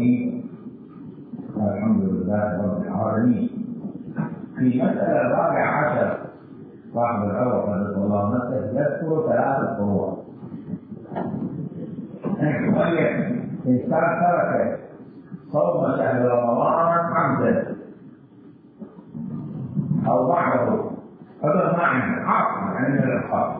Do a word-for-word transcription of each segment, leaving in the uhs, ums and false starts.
الرحيم. الحمد لله رب العالمين. في مسألة الرابعة عشر صاحب العروة قدس الله نفسه يذكر ثلاثة فروع. إنسان ترك صوم شهر رمضان عمدا أو بعضه هذا معنى عاقل عن الإرهاق،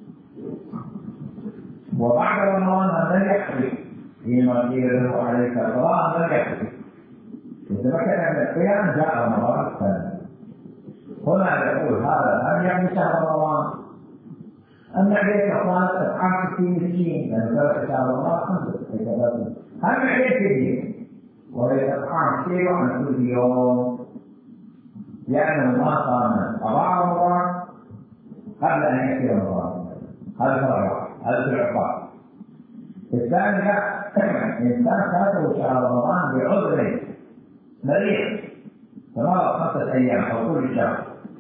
وبعد رمضان هذا يحرم فيما قيل له عليك الصلاة هذا يحرم. يتمكن من القيام جاء رمضان الثاني. هنا يقول هذا هل يعني شهر رمضان؟ أن عليك صلاة أطعام ستين مسكين لأن ترك شهر رمضان خمسة. هل عليك الدين وهي أطعام كيلو عن كل يوم لأنه ما صام قضاء رمضان قبل أن يأتي رمضان. هذا فرع هذا في العقاب. الثاني لا، إنسان فاته شهر رمضان بعذر مريض فمرض خمسة أيام أو كل شهر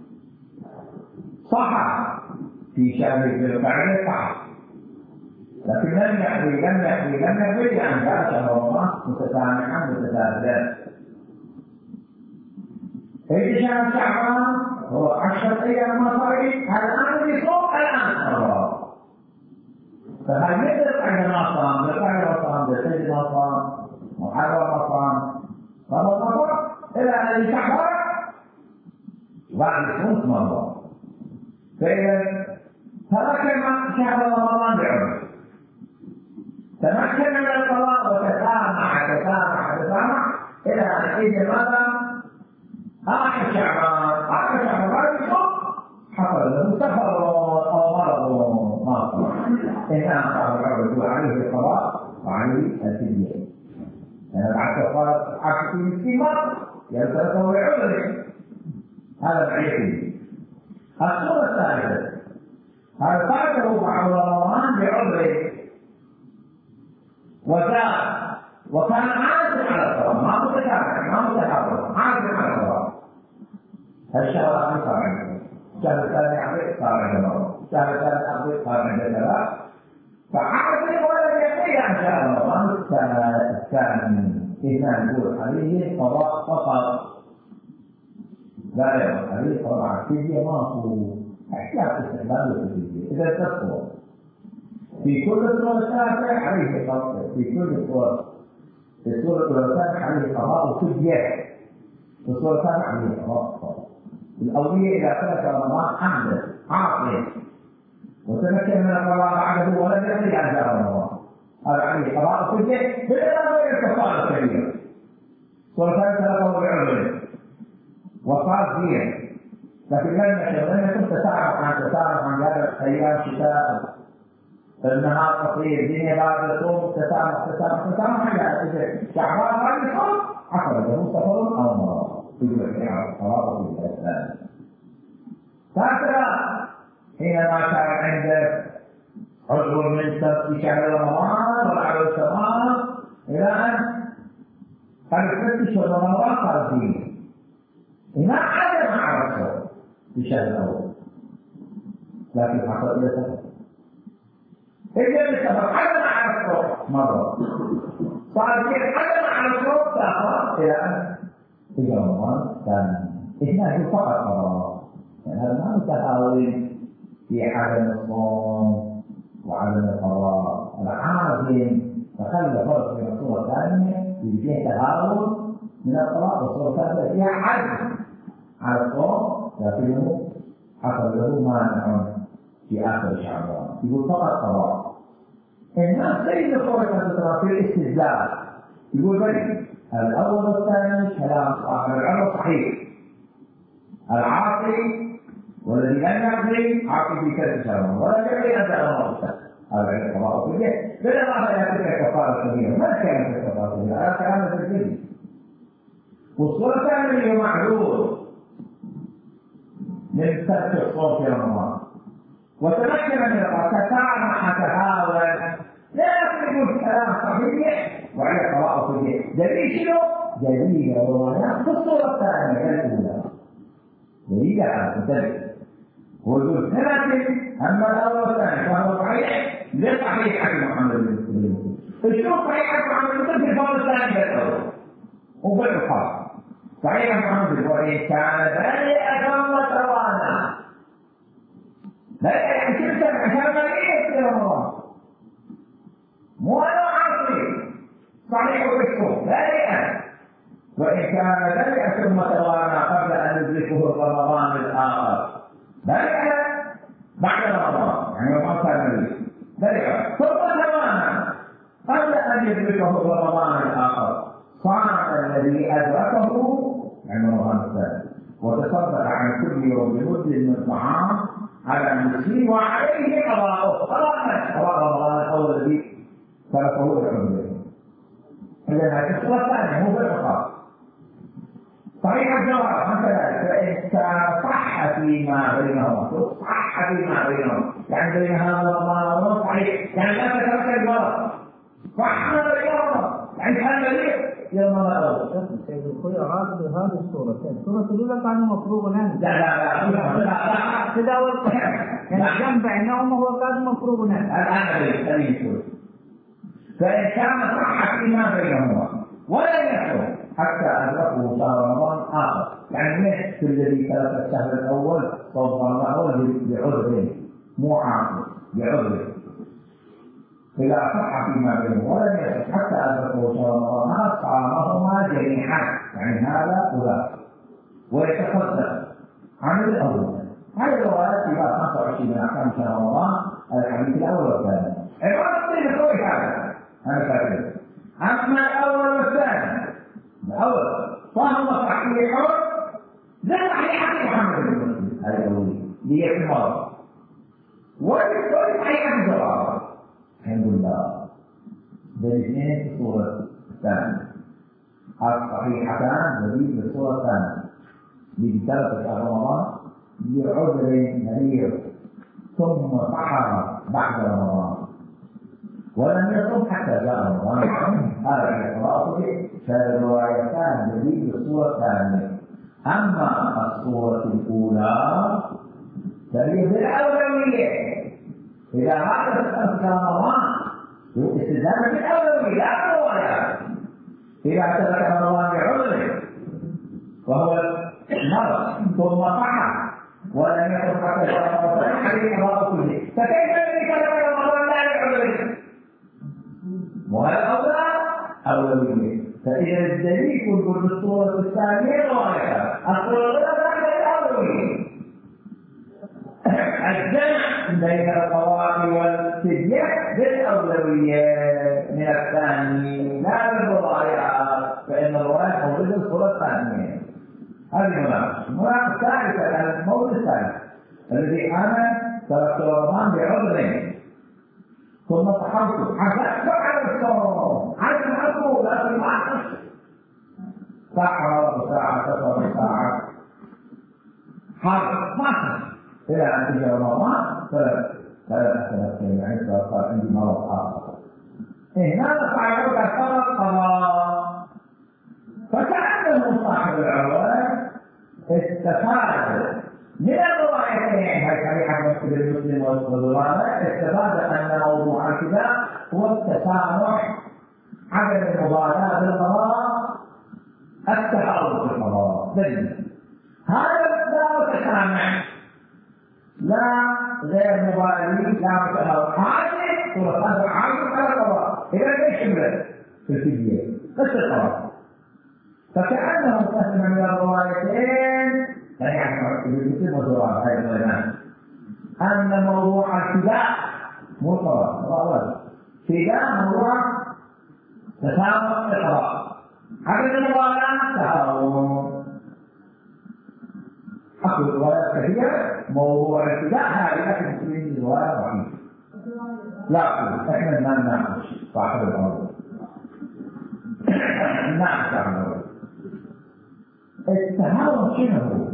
صح في شهر ذي القعدة صح، لكن لم يحوي لم يحوي لم يحوي عن جاء شهر رمضان متسامحا متسابقا. إذا شهر شعبان هو عشرة أيام ما صار الآن يصوم الآن الله، فهل يدرك أن ما صام بقعدة ما صام بسجد ما صام محرم ما صام رمضان إلى أن شعبان بعد خمس مرات. فإذا ترك شهر رمضان بعذر تمكن من القضاء وتسامح تسامح تسامح إلى أن يجي ماذا؟ آخر شعبان آخر شعبان يصوم حصل له سفر أو مرض ما صار إنما صار العبد عليه القضاء وعليه الفدية. يعني بعد كفارة عشرة مسكين مرض يلتزم بعذره هذا بعيده. الصورة الثالثة هذا فاته بعد رمضان بعذره وزاد وكان عازم على الصوم ما متكافئ ما متحرر عازم على الصوم. الشهر الأول صار عنده، الشهر الثاني عبيد صار عنده، الشهر الثالث عبيد صار عنده ثلاث، فعازم ولم يقي عن شهر رمضان الثاني. إذا نقول عليه قضاء فقط لا يقول عليه قضاء فدية ما هو احتياط استعمال الفدية. إذا تذكر في كل الصور الثالثة عليه قضاء، في كل الصور في الصورة الثالثة عليه قضاء فدية، في الصورة الثالثة عليه قضاء. الأولية إذا ترك رمضان عمدا عاقلا وتمكن من القضاء بعده ولم يقل عن شهر رمضان هذا عليه قضاء فدية بالإضافة إلى الكفارة الكبيرة. الصورة الثالثة له بعذر وصار فيه، لكن لم يكن لم يكن تسامح عن تسامح عن ذلك أيام شتاء النهار قصير الدنيا بعد الصوم تسامح تسامح تسامح إلى شعبان بعد الصوم حصل له سفر أو مرض يجب على الصلاة في الإسلام. هكذا حينما كان عندك عذر من في شهر رمضان وبعد الشهر إلى أن قد ست شهر رمضان صار فيه ما عدم على الصوم في شهر الأول، لكن حصل إلى سفر إذا السفر عدم على الصوم مرة صار فيه عدم على الصوم سافر إلى أن في رمضان الثاني. إثنان فقط مرة يعني هذا ما متهاون في عدم الصوم وعدم القضاء. العازم تخلى فرق في الصورة الثانية فيها تهاون من القضاء، والصورة الثالثة فيها عدم على الصوم لكنه حصل له مانع في آخر شعبان يقول فقط قضاء. الناس سيد الصورة في الاستدلال يقول بني الأول والثاني كلام صاحب العلم صحيح. العاقل والذي لم يعقل عاقل في كذا شهر ولا يعقل أن تعلم هذا العلم الله في البيت بالإضافة إلى تلك الكفارة الكبيرة. ما كانت الكفارة الكبيرة؟ هذا كلام في الجن. والصورة الثانية هي معذور من ترك الصوم في رمضان وتمكن من القضاء تسامح تهاون لا يقول كلام صحيح وعلى قضاء في البيت. دليل شنو؟ دليل روايات في الصورة الثانية الأولى دليل على الدليل هو يقول ثلاثة أما الأول والثاني فهو صحيح لصحيح عن محمد بن مسلم. الشوف صحيح عن محمد بن مسلم في الفضل الثاني بالأول وبالخاص صحيح محمد وإن كان ذلك ثم توانا لا يعني شفت عشان ما يصير رمضان مو أنا عصري صحيح وبالكم ذلك وإن كان ذلك ثم توانا قبل أن يدركه رمضان الآخر ذلك بعد رمضان يعني ما كان ذلك ثم توانا قبل أن يدركه رمضان الآخر صار الذي أدركه يعني رمضان الثاني وتصدق عن كل يوم بمد من الطعام على المسكين وعليه قضاؤه قضاء رمضان الأول الذي تركه بعذره. إذا هذه الصورة الثانية مو بالعقاب. صحيح الجواب مثلا فإن كان صح فيما بينهما صح فيما بينهما يعني بين هذا رمضان صحيح يعني لا تترك الجواب صح بينهما يعني هذا ليه يوم الأول. سيد الخير عاد بهذه الصورة. الصورة الأولى كان مفروغ عنه. لا لا لا لا تداول يعني الجمع بينهما هو كان مفروغ عنه. الآن الذي فإن كان صح فيما بينهما ولا يحصل حتى أدركه شهر رمضان آخر يعني نفس الذي ترك الشهر الأول صوم الأول بعذر مو عاقل بعذر إذا صح فيما بينهما ولم يحصل حتى أدركه شهر رمضان آخر صامهما جميعا يعني هذا وذاك ويتصدق عن الأول. هذه الروايات فيها خمسة وعشرين من أحكام شهر رمضان الحديث الأول والثاني. الوقت يقول هذا هذا كافر. أما الأول والثاني الأول فهم صحيح لا صحيح محمد بن مسلم هذا الأولي ليكمل والثاني صحيح الجواب الحمد لله. بالاثنين في الصورة الثانية الصحيحتان الذي في الصورة الثانية بثلاثة شهر رمضان بعذر مريض ثم صحر بعد رمضان ولم يصم حتى جاء رمضان هذا الاعتراف فالروايتان الذي في الصورة الثانية. أما الصورة الأولى فهي بالأولوية إذا حدث أذكار رمضان استدامة الأولوية لا الروايات. إذا اعتذر رمضان بعذر وهو المرض ثم صحر ولم يصم حتى جاء رمضان عليه إعراض كله فكيف يذكر رمضان لا بعذر وهذا الأولى أولوية. فإذا الدليل يكون بالصورة الثانية رواية الصورة الأولى الأولوية. الجمع بين القوام والفدية بالأولوية من الثاني لا بالروايات فإن الرواية موجودة في الصورة الثانية. هذه مناقشة. المناقشة الثالثة الموضوع الثالث الذي أنا تركت رمضان بعذر ثم صحرت حسبت على الصوم على المعقول لكن ما أحس ساعة ساعة ساعة ساعة حرب ما أحس إلى أن تجي رمضان فلا فلا أحسن يعني صار عندي مرض آخر هنا صعدت فرق قضاء فكأنه صاحب العوائد استفاد من الروايتين هاي صحيحة مسلم والضلالة استفاد أن موضوع الكتاب هو التسامح عدم المبالاة بالقضاء التحرر في القضاء دليل هذا لا تسامح لا غير مبالي لا متحرر هذه هو هذا عامل على القضاء إذا ليش شملت في الفيديو قصة القضاء فكأنه قسم من الروايتين يعني ابن مسلم وزرار هذا الإمام أن موضوع الفداء مو قضاء فداء موضوع تسامح القضاء عدم المبالاة تهاون. أقول الروايات كثيرة موضوع الفداء هذه لكن المسلمين الرواية ضعيفة لا أقول إحنا ما نناقش صاحب الأمر نناقش عن الرواية التهاون شنو هو؟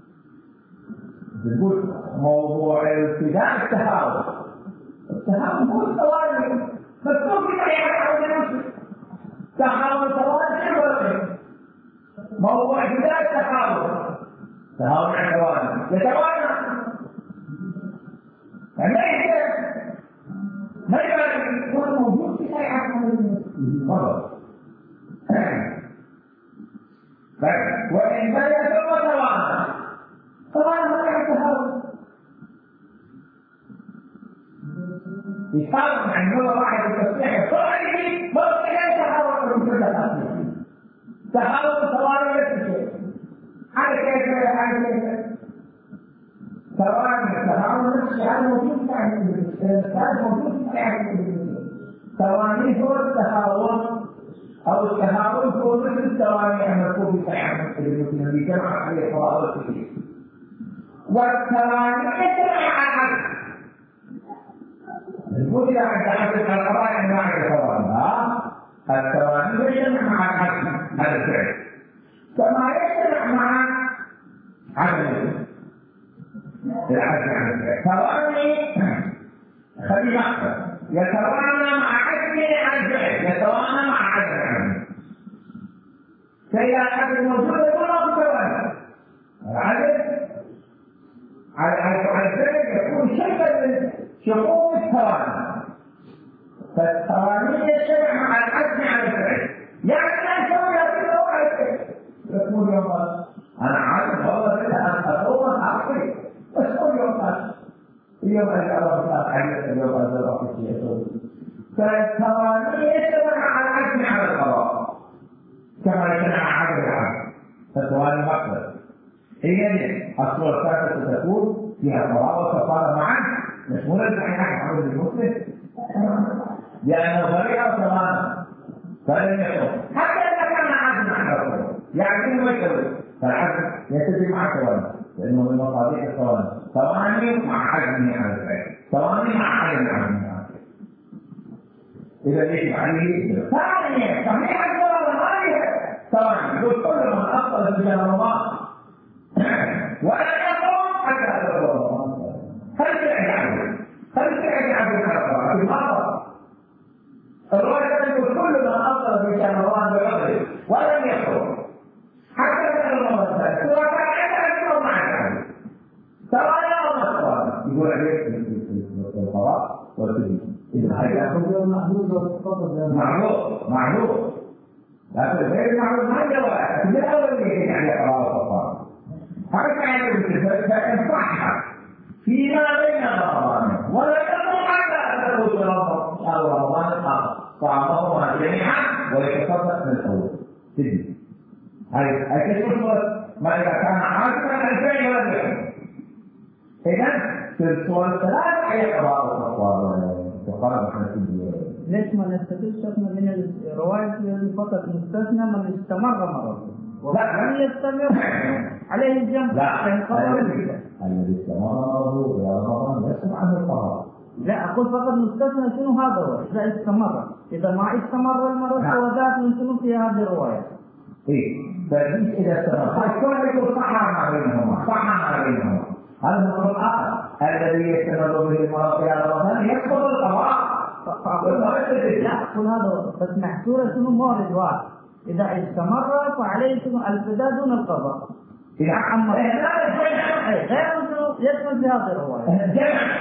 بنقول موضوع الفداء التهاون التهاون هو التوالي مكتوب في صحيح مسلم تهاون التوالي شنو موضوع الفداء التهاون تهاون التوالي يتوالى يعني ما يقدر يكون موجود في صحيح مسلم مرة وإن بدا ثم توانى طبعا ما يتهاون يصاب عن نوع واحد التصحيح الصحيح ممكن يتهاون من كل هذا تهاون توانى يكفي على كيف على كيف توانى التهاون نفسه هذا موجود هذا موجود في تواني هو التهاون أو التهاون هو مثل التواني المذكور في صحيح مسلم الذي جمع عليه قراءة كثير والتواني يجمع على المدة عند حدث القراءة أنواع التواني التواني يجمع مع العزم هذا الفعل كما يجمع مع عدم العزم عن الفعل تواني خلي أكثر يتوانى مع عزم عن الفعل يتوانى مع عزم عنه فإذا كانت موجودة ولا توانى العزم على الفعل يكون شيئا من شؤون التواني فالتواني يجتمع مع العزم على الفعل يعني لا يسوي هذه الأوقات يقول يوم أنا عارف والله كده أن أقوم أعطي بس كل يوم قال اليوم أجعل الله حديث اليوم أجعل الله في شيء فالتواني يجتمع مع العزم على القضاء كما يجتمع مع عدم العزم فالتواني مقصد هي الصورة الثالثة تكون فيها القضاء والكفارة معا مشمولة بحيث عبد المسلم لأنه ضريعة وتماما فلن يكون حتى إذا كان عزم على يعني ما يسوي فالعزم يتجي مع التواني لأنه من مصادق التواني تواني مع عزم على الفعل تواني مع عدم العزم على الفعل إذا يجب عليه ثانيا صحيح التواني غير تواني يقول كل من أفضل في رمضان وأنا يقوم حتى أدرك رمضان هل تعجب هل تعجب الكفارة في المرض الرواية تقول كل من أفضل في رمضان بغيره ولم يقوم حتى أدرك رمضان سواء كان يتعجب مع العزم تواني أو مصطفى يقول عليه في القضاء والسجن إذا هذا معروف معروف لكن غير المعروف ما جواب من أول يجب عليه قضاء والكفارة هذا يعني فإن صح فيما بين رمضان ولا يكون حتى أن تكون شهر رمضان الآخر طعامهما جميعا ويتصدق من الأول سجن هذه الصورة ما إذا كان عازما الفعل ولا الفعل إذن في الصور الثلاث هي قضاء والكفارة ليش ما نستفيد من الرواية التي فقط مستثنى من استمر مرضه لم يستمر عليه الجنب لا الذي استمر مرضه إلى رمضان يسمع عنه القضاء لا أقول فقط مستثنى شنو هذا هو إذا استمر إذا ما استمر المرض فوذات من شنو في هذه الرواية إيه فليس إذا استمر فالكل يقول صحا ما بينهما صحا ما بينهما هذا المرض الآخر الذي يستمر به المرض إلى رمضان يسقط القضاء لا أقول هذا بس محصورة شنو مورد واحد إذا استمر فعليه الفداء دون القضاء إذا عمر غير يدخل في هذه الرواية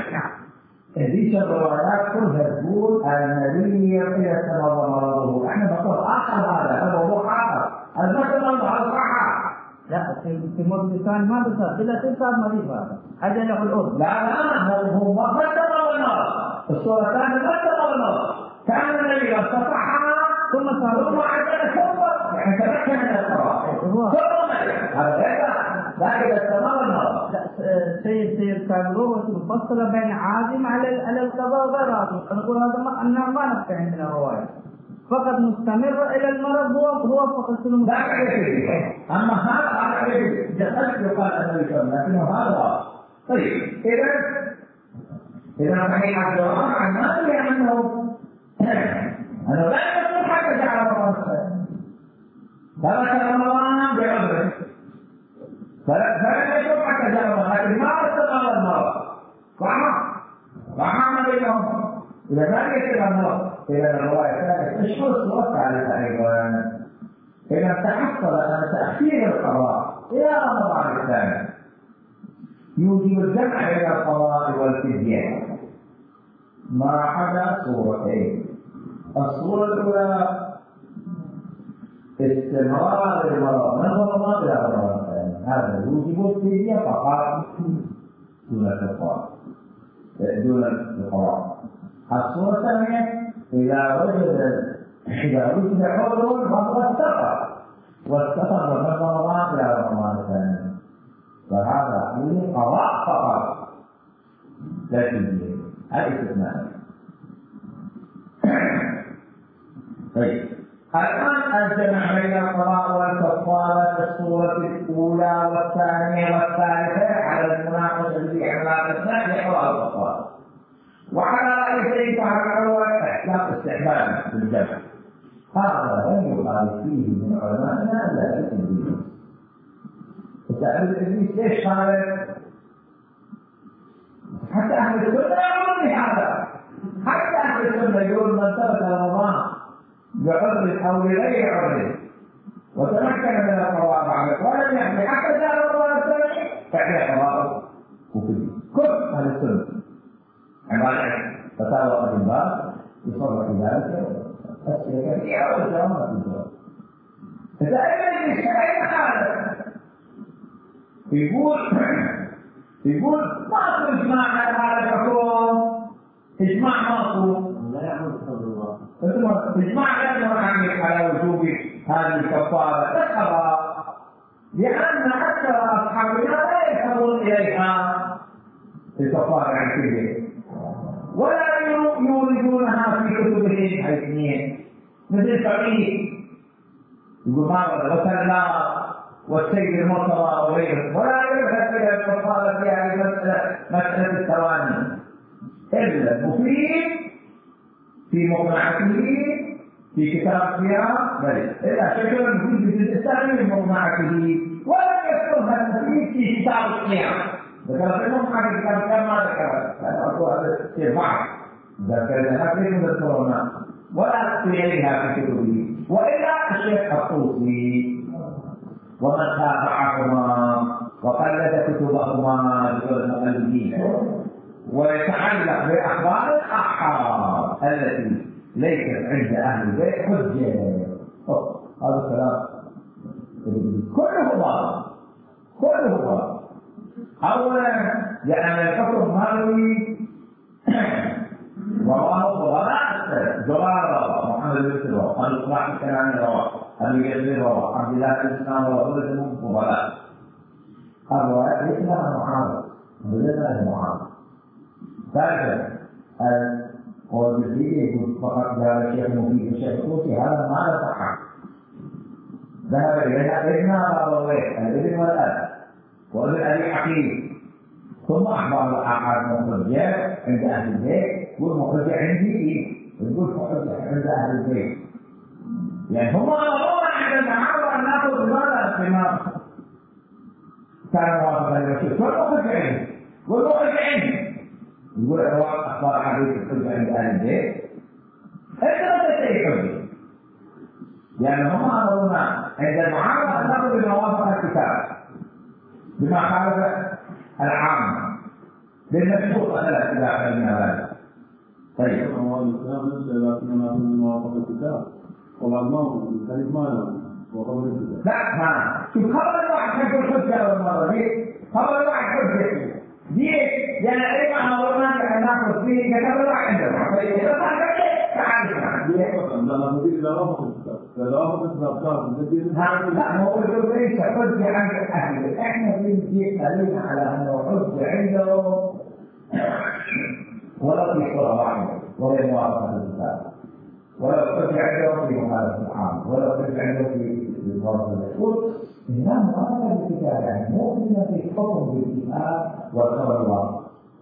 هذه الروايات كلها تقول النبي إذا استمر مرضه احنا بقول آخر هذا هذا موضوع آخر المسألة على الصحة لا في مرض ثاني ما بصير إذا تصاب مريض هذا أجله الأرض لا لا هو ما استمر المرض الصورة الثانية ما استمر المرض كان النبي استطاع ثم صار ثم عدل ثم يعني تمكن من القضاء ثم هذا غير لكن استمر المرض سيد سيد كان روح مفصلة بين عازم على على القضاء وغير عازم نقول هذا ما أننا ما نفتح من الرواية فقط مستمر إلى المرض هو هو فقط شنو لا أما هذا هذا جسد يقال أنه يكون لكنه هذا طيب إذا إذا صحيح الجواب عن ماذا لأنه أنا لا يكون حتى جعل رمضان ثبت رمضان بعذره فلا يكون حتى جعل رمضان لكن ما استقال المرض صح؟ صح بينهم إذا كان يكتب المرض إلى الرواية الثالثة الشخص وقع على أيضا إذا تحصل أن تأخير القضاء إلى رمضان الثاني يوجب الجمع بين القضاء والفدية ما عدا صورتين الصورة الأولى استمرار المرض من رمضان إلى رمضان هذا يوجب الفدية فقط دون الكفارة دون القضاء. الصورة الثانية إذا وجد إذا وجد عذر فهو السفر والسفر من رمضان إلى رمضان الثاني فهذا فيه قضاء فقط لا فدية. هذا استثناء. طيب الآن الجمع بين القضاء والكفارة في الصورة الأولى والثانية والثالثة على المناقشة في أعمال الإسلام لقضاء الكفارة، وعلى رأي سيد الأول إحكام استحباب في الجمع. هذا لم يقال فيه من علمائنا إلا الإبليس. وسأل الإبليس ليش قال؟ حتى أهل السنة يقولون بهذا، حتى أهل السنة يقول من ترك رمضان بعذر أو بغير عذر وتمكن من القضاء بعد ولم يحمل حتى جاء رمضان الثاني فعليه قضاء وفدية. كل أهل السنة عبارة فتاوى أبي باز يصرح ذلك أسئلة كثيرة وجوابات في الجواب. إذا أين الشيء هذا يقول يقول ما في إجماع على هذا الحكم، إجماع ماكو لا يعمل صدر الله إجماع لا يعمل على وجوب هذه الكفارة لا، لأن أكثر أصحابنا لا يذهبون إليها الكفارة عن كله ولا يوردونها في كتبهم حيثيين مثل فقيه يقول ما وسلم والسيد المرتضى وغيره، ولا يذهب إلى الكفارة في هذه المسألة مسألة الثواني إلا المفيد في مقنعته في كتاب الصيام بل إلا شكل المفيد في الإسلام من مقنعته، ولم يذكرها المفيد في كتاب الصيام. ذكر في مقنعة كتاب الصيام ما ذكرها، هذا شيء ضعف ذكرها كيف نذكرنا ولا تغيرها في كتبه. وإلا الشيخ الطوسي ومن تابعهما وقلد كتبهما المؤلفين ويتعلق بأخبار الأحاد التي ليست عند أهل البيت حجة. هذا الكلام كله باطل كله باطل. أولا لأن الحكم مروي رواه فضلاء زرارة محمد بن سلوى قال الصلاح الكلام رواه أبي يزيد رواه عبد الله بن سلام رواه ولد فضلاء. الرواية ليس لها معارض وليس لها معارض. ثالثا القول الذي يقول فقط ذهب الشيخ المفيد الشيخ الطوسي هذا ما لا صحة. ذهب إلينا إذنا بابويه الإذن والأب وابن أبي حكيم ثم أخبر الآحاد مخرجة عند أهل البيت والمخرجة عندي يقول مخرجة عند أهل البيت، يعني هم أمرون عند المعارضة أن نأخذ ماذا بما كان موافقا للرسول والمخرجة عندي والمخرجة عندي يقول أدوار أخبار حديث الحجة عند أهل البيت أنت لا تشتري حجة، لأن هم أمرون عند المعارضة أن نأخذ بموافقة الكتاب بما خالف العام للمشروط ثلاث إذا فهمنا ذلك. طيب هو الإسلام ليس لكننا من موافقة الكتاب وبعد ما هو الحديث ما وقبل الكتاب لا ما شوف خبر الواحد يقول حجة والمرة دي خبر الواحد حجة دي يعني أي ما أمرنا أن نأخذ فيه كتاب الواحد إذا ما حجة تعالى لما نريد إلى رفض الكتاب إذا رفض الكتاب لا هو يقول ليس حجة عند الأهل. إحنا بنجي دليل على أنه حجة عنده ولا في صورة واحدة ولا موافقة للكتاب ولا حجة عنده في مخالفة العام ولا حجة عنده في موافقة الرسول. إنما موافقة للكتاب يعني مؤمنة في حكم بالكتاب والخبر الواقع.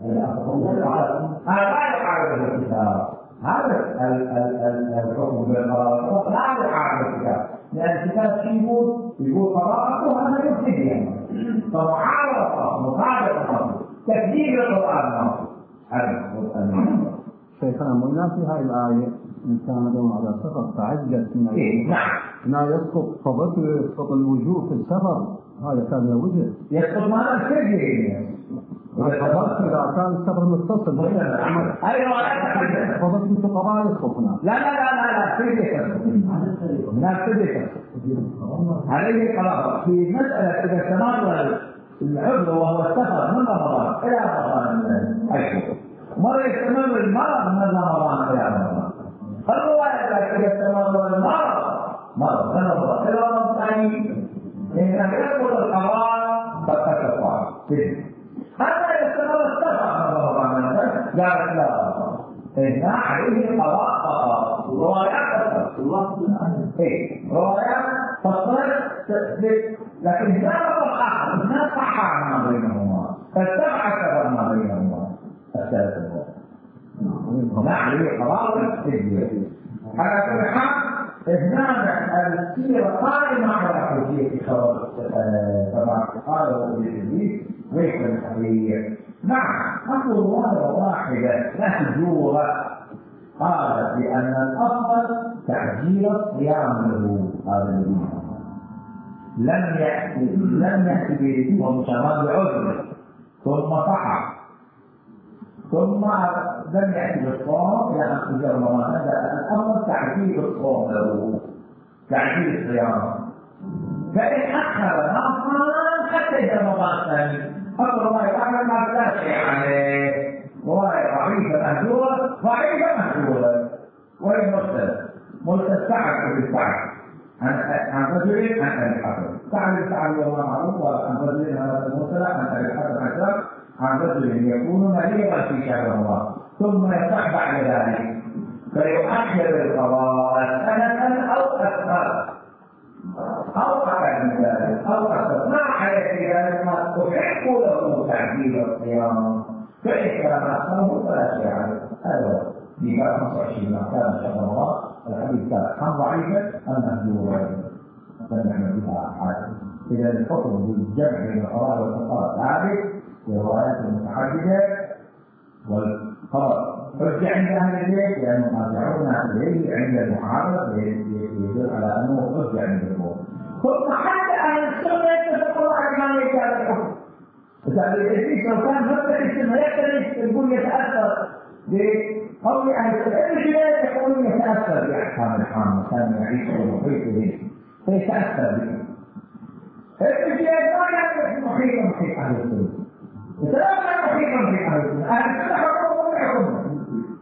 هذا لا يعارض الكتاب، هذا الحكم بالقرار لا يعارض الكتاب، لأن الكتاب شيء يقول يقول قرارته هذا يفسد يعني فمعارضة مصادقة تكذيب القرآن. هذا شيخنا مولانا في هذه الآية إن كان دوم على سفر تعجل من لا يسقط فبطل يسقط الوجوه في السفر هذا كان له وجه يسقط ما الكذب فبطل إذا كان السفر متصل أيوة فبطل الفقراء يسقط هنا لا لا لا لا لا كذب لا كذب عليه القضاء في مسألة إذا استمر العذر وهو السفر من رمضان إلى رمضان أشهر، مرة يستمر المرض من رمضان إلى رمضان. الرواية إذا استمر المرض مرض من رمضان إلى رمضان ثاني إن لم يكن القضاء فقد كفر. هذا يستمر السفر من رمضان قالت لا إن عليه القضاء فقط. روايات الله إيه روايات فصلت تثبت، لكن لا فرق آخر ما صح ما بينهما، فالسبعة ما بينهما الثلاثة ما عليه قضاء وتثبت. على كل حال إهمال السيرة قائمة على حجية خبر كما قاله ابن إدريس ليس بالصحيح. نعم أقول رواية واحدة محجورة قالت بأن الأفضل تعجيل الصيام له هذا الدين، لم يأتي لم يأتي به ومشرد بعذر ثم صح ثم لم يأتي بالصوم إلى أن تجر رمضان. الأفضل تعجيل الصوم له تعجيل الصيام، فإن أخر رمضان حتى إلى رمضان الثاني أقول رواية أخر ما لا شيء عليه، رواية ضعيفة مهجورة ضعيفة مهجورة وإن مرسل مرسل سعد بالسعد عن رجل عن أبي الحسن سعد بالسعد والله معروف، وعن رجل هذا المرسل عن أبي الحسن عشر عن رجل يكون مريضا في شهر رمضان ثم يصح بعد ذلك فيؤخر القضاء سنة أو أكثر أو أقل من ذلك أو أكثر، ما عليه ذلك ما تحق له تعجيل الصيام، فإن كان أخره فلا شيء عليه. هذا في خمسة وعشرين كان شهر رمضان الحديث كان كم ضعيفة المهجورة فنحن بها حاجة. إذا الحكم بالجمع بين القضاء والقضاء ثابت في الروايات المتعددة، والقضاء حجة عند أهل البيت لأنهم مرجعون إليه عند المعارضة يدل على أنه حجة عند الجمهور. ثم حتى أهل السنة يتفقون على ما يجعل الحكم. إذا الإبليس لو كان مبدأ السنة يختلف يقول يتأثر بقول أهل السنة، الرجال يقولون يتأثر بأحكام الحرام كان يعيش في المحيط به فيتأثر به. الرجال ما يعرف محيط محيط أهل السنة، السلام لا محيط محيط أهل السنة، أهل السنة حكمهم يحكمهم.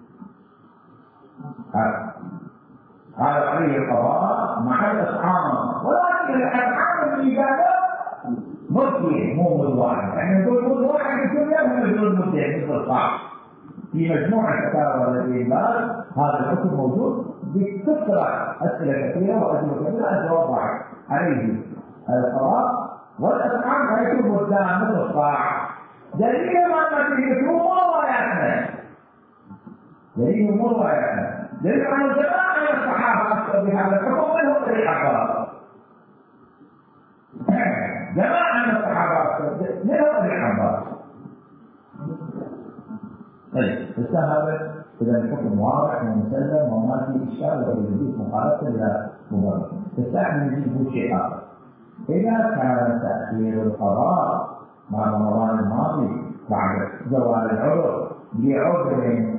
قال عليه القضاء مع الإطعام، ولكن الإطعام الإجابة مدين مو مد واحد، يعني نقول مد واحد في الدنيا ونقول مدين مثل الصعب. في مجموعة الفتاوى التي قال هذا الحكم موجود بكثرة أسئلة كثيرة وأجوبة كثيرة الجواب واحد عليه القضاء والإطعام هيكون مدان مثل الصعب. دليل ما فيه مو رواياتنا، دليل مو رواياتنا، دليل أن جماعة من الصحابة أخذوا بهذا الحكم منهم طريق أخر. جماعة من الصحابة لهم الحبار. طيب السهل إذا الحكم واضح ومسلم وما في إشكال ويجوز مقابلة إلى مبارك. السهل يجيب شيء آخر. إذا كان تأخير القضاء مع رمضان الماضي بعد زوال العذر بعذر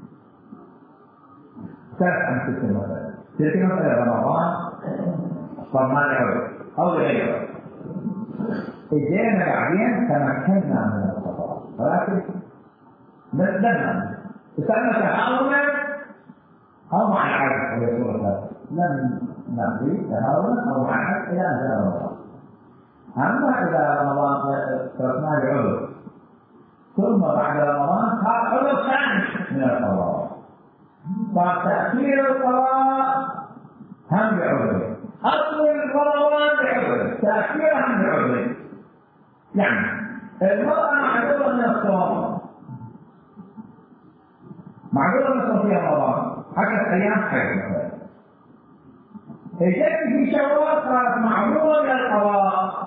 ثلاث أمثلة مثلا، تلك مثلا رمضان صار ما العذر أو غيره، إجينا بعدين تمكنا من القضاء ولكن لم سألنا تهاونا أو مع العدل في سورة لم نقضي تهاونا أو مع العدل إلى أن جاء رمضان. أما إذا رمضان تركنا العذر ثم بعد رمضان صار عذر ثاني من القضاء، صار تأخير القضاء هم بعذر، أصل رمضان بعذر، تأخيرها بعذر. يعني المرأة معذورة من الصوم، معذورة من الصوم في رمضان عشرة أيام حيث الجد في شوال صارت معذورة من القضاء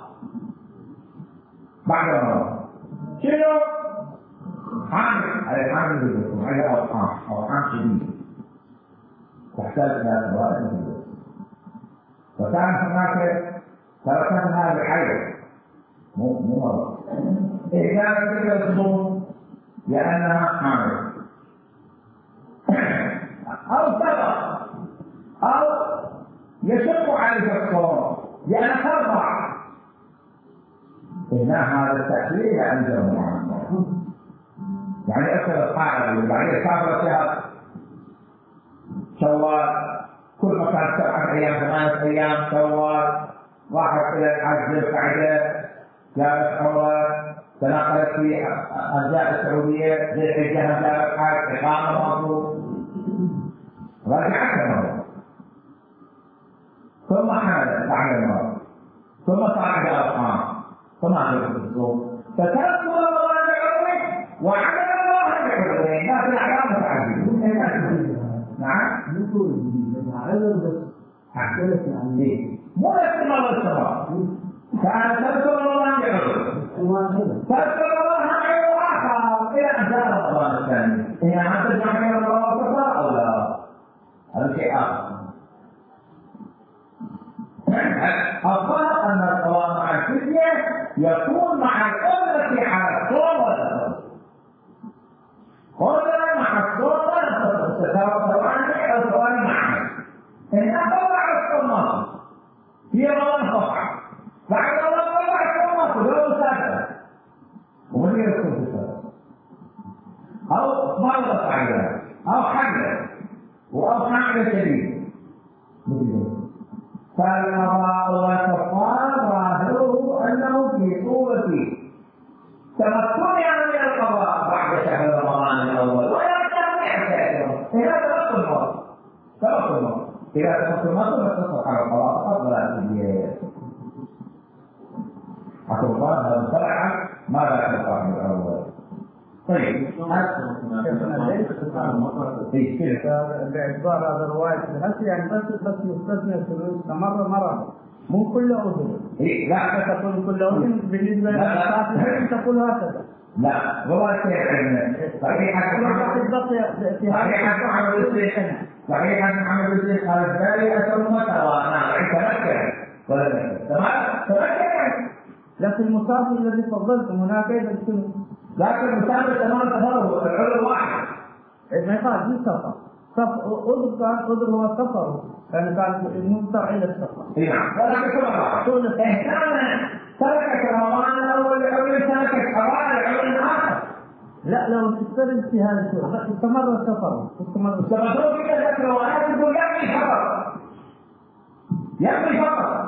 بعد رمضان. شنو؟ حامل، على حامل بالجسم، على أوحام، أوحام شديدة تحتاج إلى قضاء الجسم. وكان هناك تركتها بحيث مو مو مرض. إذا كانت الصوم لأنها حامل أو سبق أو يشق عليك الصوم نعم هذا التأثير عندهم يعني أكثر القاعدة وبعدين سافر فيها شوال كل مكان سبعة أيام ثمانية أيام شوال راحت إلى الحج ذي القعدة جابت عمرة تنقلت في أجزاء السعودية ذي الحجة جابت الحج إقامة مطلوب رجعت مرة ثم حملت بعد المرة ثم صعد أرقام ثم عملت الصوم فتذكر الله بعمره وعمل الله بعمره لا في الأحكام متعددة نعم نقول عذر بس حكيت يعني مو الاستمرار والسماء كان تذكر الله بعمره تذكر الله بعمره آخر إلى أن جاء رمضان الثاني إن أنت تجمع الله وكفر أو لا هذا شيء آخر الفرق أن الصواب مع الفدية يكون مع القدرة على الصوم والفطر. قدرة مع الصوم والفطر تتوقف عنه الصوم معه. إن أطلع الصوم في رمضان فقط. بعد رمضان طلع الصوم لو سافر. ومن يرسل في السفر. أو مرض عيان أو حمل أو حمل شديد. فالقضاء والكفار ظاهره انه في صوره تمكنها من القضاء بعد شهر رمضان الاول ويرجع بعد اذا تمكن الموت تمكن الموت اذا تمكن الموت فتصح على القضاء فقط ولا تجي حتى الله هذا شرعا ماذا تقع من الاول. طيب باعتبار هذا الرواية الحسي يعني بس بس مستثنى استمر مرة مو كل أذن. لا تقول كل أذن بالنسبة للمسافر تقول هكذا. لا رواية صحيحة صحيحة محمد الشيخ صحيحة محمد الشيخ قال الثاني أتم وأنا تمكن ولا تمام تمكن. لكن المسافر الذي فضلتم هناك أيضا شنو؟ لكن المسافر تمام تفرغ العذر واحد. ما يقال في سفر. عذر كان عذر هو السفر كان كان المضطر إلى السفر. نعم. ولكن كما قلت إحسانا تركت رمضان الأول لعذر تركت حوالي لعذر آخر. لا لو تسترد في هذا الشيء استمر السفر استمر السفر. في ذلك الروايات يقول يكفي فقط. يكفي فقط.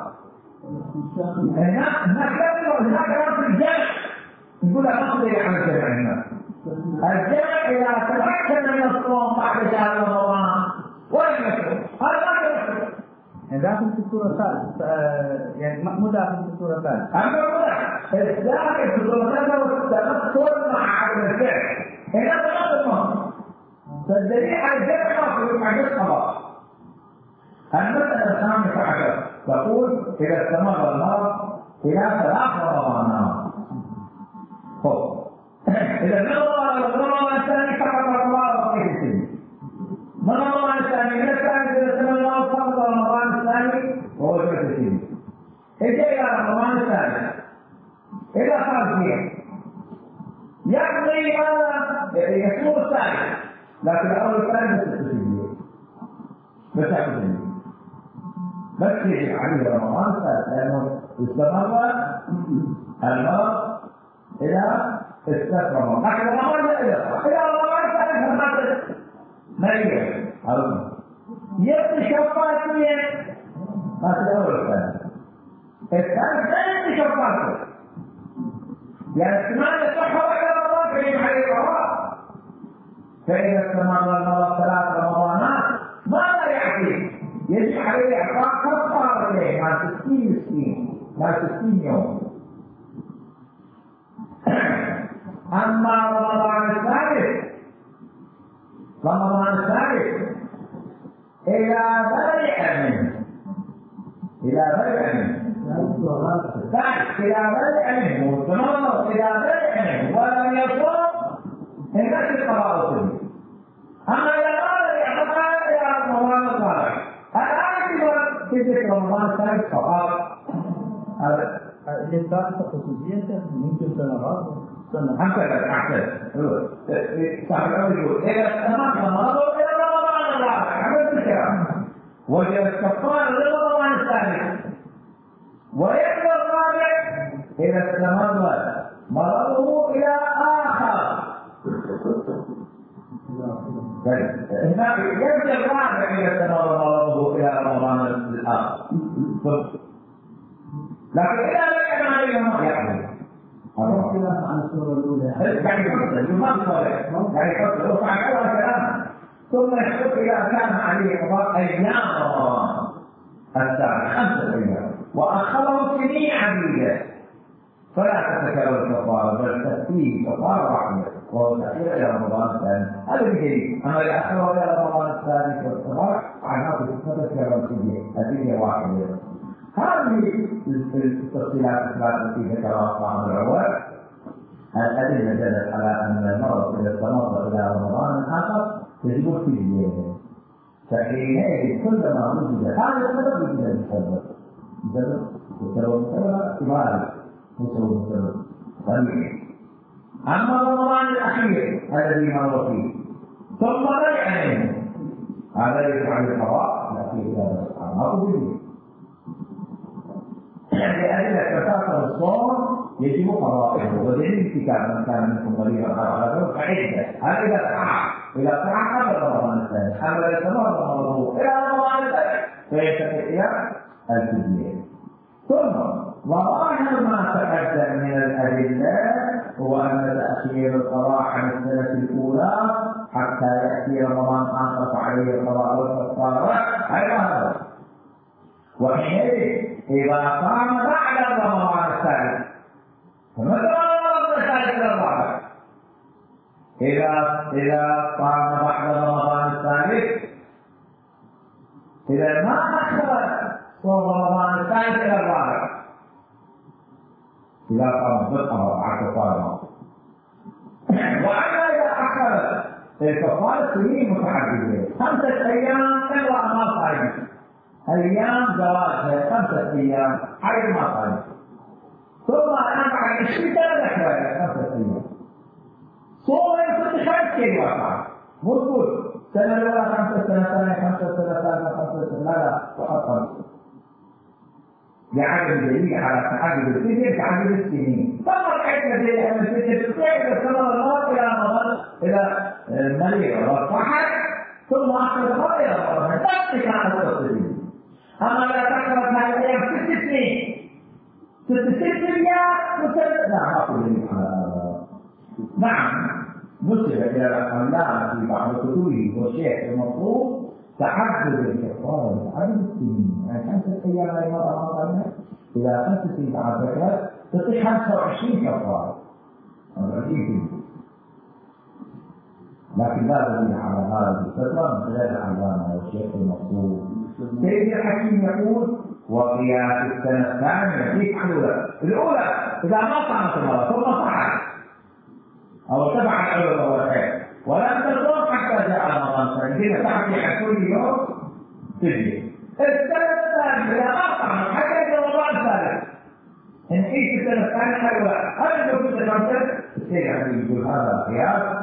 هناك هناك هناك في الجمع يقول لك نقضي عن الجمع هنا. الجمع إذا تمكن من الصوم بعد شهر رمضان ولم يكن هذا ما يكفي. يعني داخل في السورة الثالثة يعني مو داخل في السورة الثالثة. أما هنا داخل في السورة الثالثة والتمكن مع عدم الفعل. هنا تمكن فالدليل على الجمع ما في عدد الصلاة. المسألة الخامسة عشر تقول إذا استمر المرض إلى ثلاث رمضانات. إذا نظر رمضان الثاني فقط رمضان بقية السنة. من رمضان الثاني إلى الثاني إذا استمر المرض فقط رمضان الثاني وهو بقية السنة. إذا إلى رمضان الثاني إذا صار فيه يقضي ماذا؟ يصوم الثاني لكن الأول الثاني بس السنة بس السنة بس يجب عليه رمضان الثالث لأنه استمر المرض إلى استثمر رمضان لكن رمضان لا يقرأ إلى رمضان الثالث فقط ما يجب يبقى شفاطية ما تدور الثالث الثالث لا يبقى شفاطية يعني استمر الصحة وإلى رمضان فيجب عليه رمضان فإذا استمر المرض ثلاث رمضانات ماذا يعطيه؟ يجب عليه إعطاء كفارة إليه مع ستين مسكين مع ستين يوم. أما رمضان الثالث رمضان الثالث إلى برئ منه إلى برئ منه ثالث إلى برئ منه واستمر إلى برئ منه ولم يصوم هناك القضاء السني. أما إذا قال إعطاء إلى رمضان الثالث في ذكر رمضان الثالث فقط هذا للثالثة خصوصية ممكن سنوات سنة هكذا أحسن صاحب الأول يقول إذا استمر رمضان إلى رمضان الرابع عمل الكلام وإذا استقام لرمضان الثالث ويقضي الرابع إذا استمر مرضه إلى آخر. هنا يرجع الرابع إذا استمر مرضه إلى رمضان الآخر، لكن إذا لم يكن عليه ما يحدث. اختلاف عن السورة الأولى. يعني يحصل يمثل يعني يحصل وفعل هذا الكلام ثم يحصل إذا كان عليه قضاء أيام رمضان السابع خمسة أيام وأخره سنين عديدة فلا تتكرر الكفارة بل تكفيه كفارة واحدة وهو تأخير إلى رمضان الثاني. هذا الدليل. أما إذا أخره إلى رمضان الثالث والسابع فعناه تتكرر الفدية الفدية واحدة. هذه التفصيلات التي ذكرها صاحب العواد الأدلة دلت على أن المرض إذا استمر إلى رمضان الآخر تجب الفدية. فحينئذ كلما وجد هذا السبب وجد السبب. السبب والسبب السبب كبار وسبب السبب طبيعي. أما رمضان الأخير الذي مر فيه ثم رجع منه هذا يجب على القضاء الأخير هذا ما قبل لأجل كثرة الصوم يجب قضاءه ودليل كتاب من كان منكم مريضا أو على ذنب فعدة. هذا إذا صح إذا صح قبل رمضان الثاني أما إذا استمر رمضان إلى رمضان الثاني فيستطيع الفدية. ثم وظاهر ما تقدم من الأدلة هو أن تأخير القضاء عن السنة الأولى حتى يأتي رمضان آخر فعليه القضاء والكفارة على هذا. وحينئذ إذا قام بعد رمضان الثالث فمتى رمضان الثالث إلى الرابع إذا إذا قام بعد رمضان الثالث إذا ما أخر صوم رمضان الثالث إلى الرابع إذا قام بالقضاء كفارة. وأما إذا أخر الكفارة سنين متعددة خمسة أيام إلا ما صار أيام زواجها خمسة أيام حيث ما صار ثم أربعة عشرين سنة خمسة أيام صوم يكون خمس كيلو وقع مضبوط سنة الأولى خمسة سنة ثانية خمسة سنة ثالثة خمسة سنة لا لا فقط خمسة بعدد دليل على تعدد السنين تعدد السنين. فقط عدة دليل أن السنين تستطيع استمر الله إلى رمضان إلى مريض والصحة ثم أخذ الله إلى رمضان تثبت على التفصيل. أما لا تقرأ هذه الأيام ست سنين ست ست أيام مسلم لا ما أقول لك نعم مسلم إلى الأملاء في بعض كتبه والشيخ المطلوب تعدد الكفارة تعدد السنين يعني خمسة أيام لا يمر رمضان إلى خمسة سنين على فكرة تصير خمسة وعشرين كفارة لكن لا دليل على هذه الفترة من خلال العلامة والشيخ المطلوب. سيد الحكيم يقول وقياس السنة الثانية في الأولى الأولى إذا ما صامت المرأة ثم صحت أو تبع العلوم والخير ولم تصوم حتى جاء رمضان فإذا تعطي كل يوم تجي. السنة الثانية إذا ما صامت حتى جاء رمضان الثالث إن إيش السنة الثانية حلوة هذا لو كنت تنظر سيد الحكيم يقول هذا قياس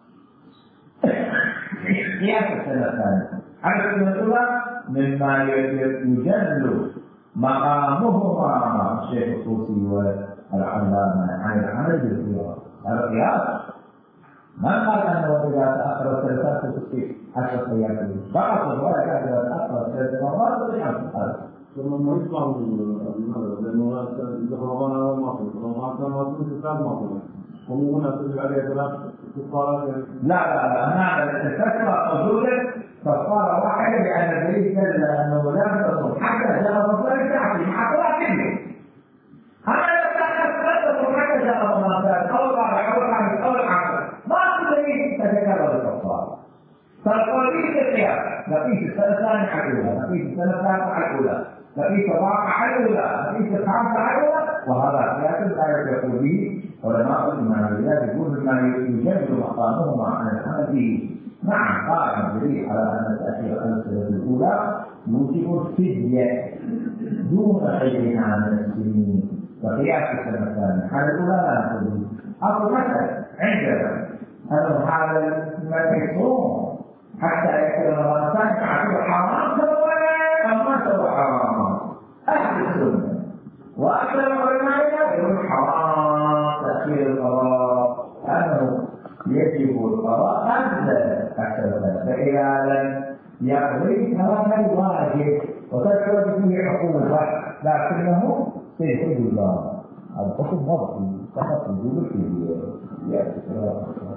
قياس السنة الثانية على السنة الأولى مما يجل مقامهما الشيخ الطوسي والعلامة عن العمل بالقياس. هذا قياس ما قال أنه إذا تأخر الثلاثات تصير عشرة أيام فقط ولا كان إذا تأخر ثلاث مرات تصير عشرة. ثم ما يطلع من لأنه رمضان أول ما صار رمضان كان ما صار ثلاث مرات هم هنا تجب عليه ثلاث كفارات. لا لا لا هذا الكفارة موجودة كفارة واحدة لأن الدليل دل أنه لا تصوم حتى جاء رمضان الثاني حتى لا كله. أما لو تأخر ثلاثة حتى جاء رمضان الثاني أو الرابع أو الخامس أو العاشر ما في دليل تتكرر الكفارة. فالقضية القياس نقيس السنة الثانية على الأولى نقيس السنة الثالثة على الأولى نقيس الرابعة على الأولى نقيس الخامسة على الأولى وهذا قياس لا يقول به علماء الإيمانيات يقول بما يجد مقامهما عن العمل به. نعم قائم الدليل على أن تأخير السنة الأولى يوجب الفدية دون غيرها من السنين وقياس السنة الثانية على الأولى لا نقول. أقول مثلا عندنا أنه هذا ما يصوم حتى يكون رمضان تعتبر حرام سوى أو ما سوى حرام أهل السنة وأكثر العلماء يقولون حرام الله أنه يجب القضاء قبل السنة، فإذا لم يقضي فهذا واجب وتدخل فيه عقوبة، لكنه سيحب الله الحكم وضعي فقط وجود في